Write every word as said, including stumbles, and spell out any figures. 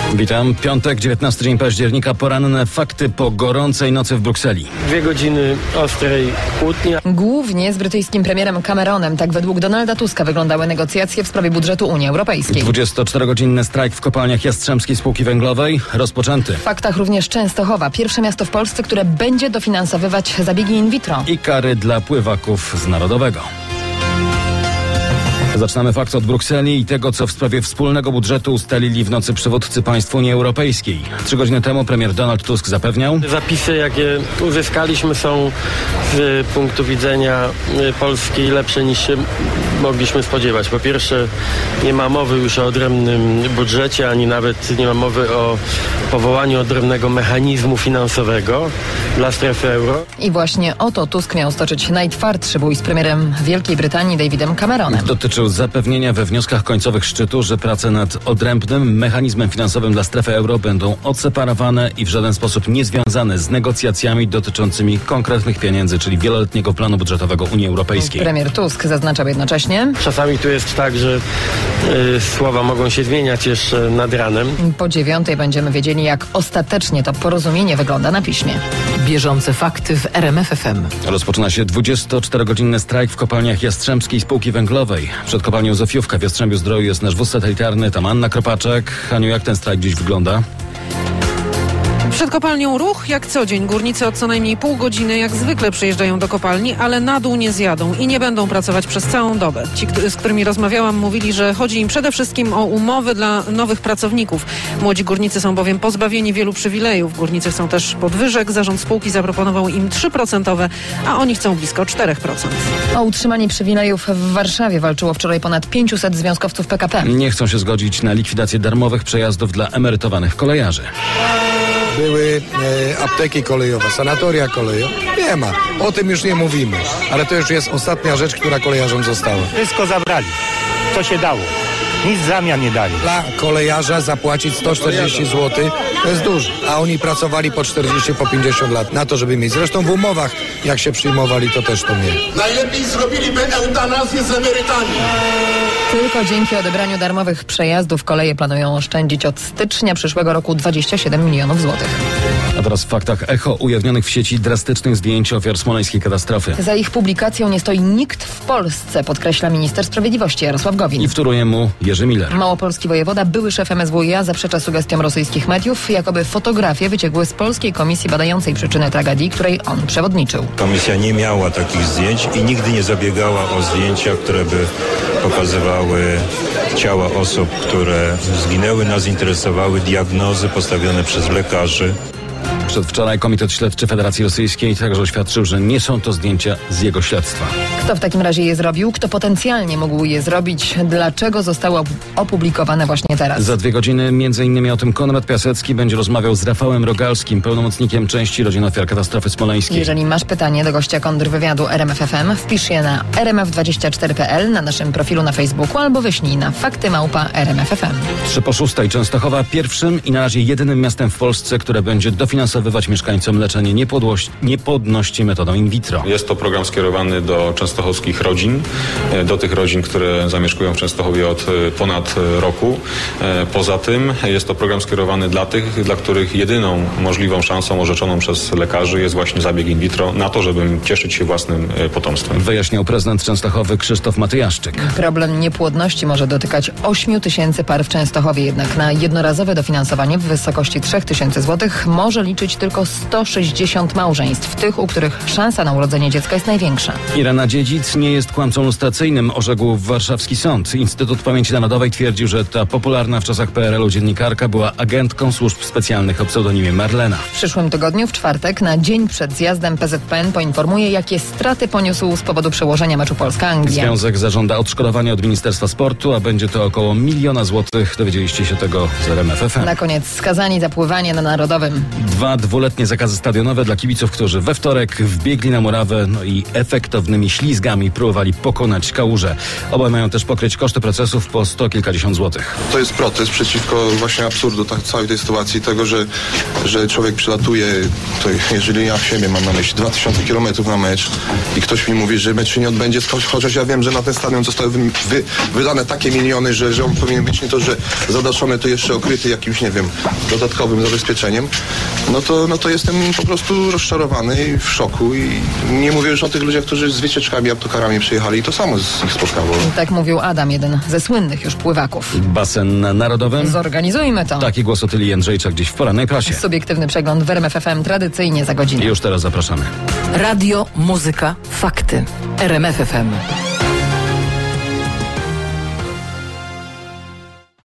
Witam. Piątek, dziewiętnasty dzień października. Poranne fakty po gorącej nocy w Brukseli. Dwie godziny ostrej kłótni. Głównie z brytyjskim premierem Cameronem. Tak według Donalda Tuska wyglądały negocjacje w sprawie budżetu Unii Europejskiej. dwudziestoczterogodzinny strajk w kopalniach Jastrzębskiej Spółki Węglowej rozpoczęty. W faktach również Częstochowa. Pierwsze miasto w Polsce, które będzie dofinansowywać zabiegi in vitro. I kary dla pływaków z Narodowego. Zaczynamy fakt od Brukseli i tego, co w sprawie wspólnego budżetu ustalili w nocy przywódcy państw Unii Europejskiej. Trzy godziny temu premier Donald Tusk zapewniał: Zapisy, jakie uzyskaliśmy, są z punktu widzenia Polski lepsze niż się mogliśmy spodziewać. Po pierwsze, nie ma mowy już o odrębnym budżecie, ani nawet nie ma mowy o powołaniu odrębnego mechanizmu finansowego dla strefy euro. I właśnie o to Tusk miał stoczyć najtwardszy bój z premierem Wielkiej Brytanii Davidem Cameronem. Dotyczył zapewnienia we wnioskach końcowych szczytu, że prace nad odrębnym mechanizmem finansowym dla strefy euro będą odseparowane i w żaden sposób niezwiązane z negocjacjami dotyczącymi konkretnych pieniędzy, czyli wieloletniego planu budżetowego Unii Europejskiej. Premier Tusk zaznaczał jednocześnie: Czasami tu jest tak, że y, słowa mogą się zmieniać jeszcze nad ranem. Po dziewiątej będziemy wiedzieli, jak ostatecznie to porozumienie wygląda na piśmie. Bieżące fakty w R M F F M. Rozpoczyna się dwudziestoczterogodzinny strajk w kopalniach Jastrzębskiej Spółki Węglowej. Przed kopalnią Zofiówka w Jastrzębiu-Zdroju jest nasz wóz satelitarny, tam Anna Kropaczek. Haniu, jak ten strajk dziś wygląda? Przed kopalnią ruch jak co dzień. Górnicy od co najmniej pół godziny jak zwykle przyjeżdżają do kopalni, ale na dół nie zjadą i nie będą pracować przez całą dobę. Ci, z którymi rozmawiałam, mówili, że chodzi im przede wszystkim o umowy dla nowych pracowników. Młodzi górnicy są bowiem pozbawieni wielu przywilejów. Górnicy chcą też podwyżek. Zarząd spółki zaproponował im trzy procent, a oni chcą blisko cztery procent. O utrzymanie przywilejów w Warszawie walczyło wczoraj ponad pięciuset związkowców P K P. Nie chcą się zgodzić na likwidację darmowych przejazdów dla emerytowanych kolejarzy. Były e, apteki kolejowe, sanatoria kolejowe. Nie ma. O tym już nie mówimy. Ale to już jest ostatnia rzecz, która kolejarzom została. Wszystko zabrali, co się dało. Nic w zamian nie dali. Dla kolejarza zapłacić sto czterdzieści złotych to jest dużo. A oni pracowali po czterdzieści, po pięćdziesiąt lat na to, żeby mieć. Zresztą w umowach, jak się przyjmowali, to też to mieli. Najlepiej zrobiliby eutanazję z emerytami. Tylko dzięki odebraniu darmowych przejazdów koleje planują oszczędzić od stycznia przyszłego roku dwadzieścia siedem milionów złotych. A teraz w faktach Echo ujawnionych w sieci drastycznych zdjęć ofiar smoleńskiej katastrofy. Za ich publikacją nie stoi nikt w Polsce, podkreśla minister sprawiedliwości Jarosław Gowin. I wtóruje mu Jerzy Miller. Małopolski wojewoda, były szef M S W iA, zaprzecza sugestiom rosyjskich mediów, jakoby fotografie wyciekły z polskiej komisji badającej przyczyny tragedii, której on przewodniczył. Komisja nie miała takich zdjęć i nigdy nie zabiegała o zdjęcia, które by pokazywały ciała osób, które zginęły. Nas interesowały diagnozy postawione przez lekarzy. Przedwczoraj Komitet Śledczy Federacji Rosyjskiej także oświadczył, że nie są to zdjęcia z jego śledztwa. Kto w takim razie je zrobił? Kto potencjalnie mógł je zrobić? Dlaczego zostały opublikowane właśnie teraz? Za dwie godziny między innymi o tym Konrad Piasecki będzie rozmawiał z Rafałem Rogalskim, pełnomocnikiem części rodzin ofiar katastrofy smoleńskiej. Jeżeli masz pytanie do gościa kontrwywiadu R M F F M, wpisz je na r m f dwadzieścia cztery kropka p l na naszym profilu na Facebooku albo wyślij na fakty małpa r m f f m. Trzy po szóstej Częstochowa pierwszym i na razie jedynym miastem w Polsce, które będzie dofinansowywać mieszkańcom leczenie niepłodłości, niepłodności metodą in vitro. Jest to program skierowany do częstochowskich rodzin, do tych rodzin, które zamieszkują w Częstochowie od ponad roku. Poza tym jest to program skierowany dla tych, dla których jedyną możliwą szansą orzeczoną przez lekarzy jest właśnie zabieg in vitro na to, żeby cieszyć się własnym potomstwem. Wyjaśniał prezydent Częstochowy Krzysztof Matyjaszczyk. Problem niepłodności może dotykać ośmiu tysięcy par w Częstochowie, jednak na jednorazowe dofinansowanie w wysokości trzech tysięcy złotych może liczyć tylko sto sześćdziesiąt małżeństw, tych, u których szansa na urodzenie dziecka jest największa. Irena Dziedzic nie jest kłamcą lustracyjnym, orzekł warszawski sąd. Instytut Pamięci Narodowej twierdził, że ta popularna w czasach P R L u dziennikarka była agentką służb specjalnych o pseudonimie Marlena. W przyszłym tygodniu, w czwartek, na dzień przed zjazdem P Z P N poinformuje, jakie straty poniósł z powodu przełożenia meczu Polska-Anglia. Związek zażąda odszkodowania od Ministerstwa Sportu, a będzie to około miliona złotych. Dowiedzieliście się tego z R M F F M. Na koniec skazani za pływanie na Narodowym. Dwa Dwa dwuletnie zakazy stadionowe dla kibiców, którzy we wtorek wbiegli na murawę, no i efektownymi ślizgami próbowali pokonać kałużę. Obaj mają też pokryć koszty procesów po sto kilkadziesiąt złotych. To jest protest przeciwko właśnie absurdu tak, całej tej sytuacji, tego, że, że człowiek przylatuje, to jeżeli ja w siebie mam na myśli dwa tysiące kilometrów na mecz i ktoś mi mówi, że mecz się nie odbędzie, chociaż ja wiem, że na ten stadion zostały wy, wy, wydane takie miliony, że, że on powinien być nie to, że zadaszony, to jeszcze okryty jakimś, nie wiem, dodatkowym zabezpieczeniem, no to, no to jestem po prostu rozczarowany i w szoku i nie mówię już o tych ludziach, którzy z wycieczkami, autokarami przyjechali i to samo z ich spotkało. Tak mówił Adam, jeden ze słynnych już pływaków. Basen na Narodowym. Zorganizujmy to. Taki głos o Tyli Jędrzejczak dziś w porannej prasie. Subiektywny przegląd w R M F F M tradycyjnie za godzinę. I już teraz zapraszamy. Radio, muzyka, fakty. R M F F M.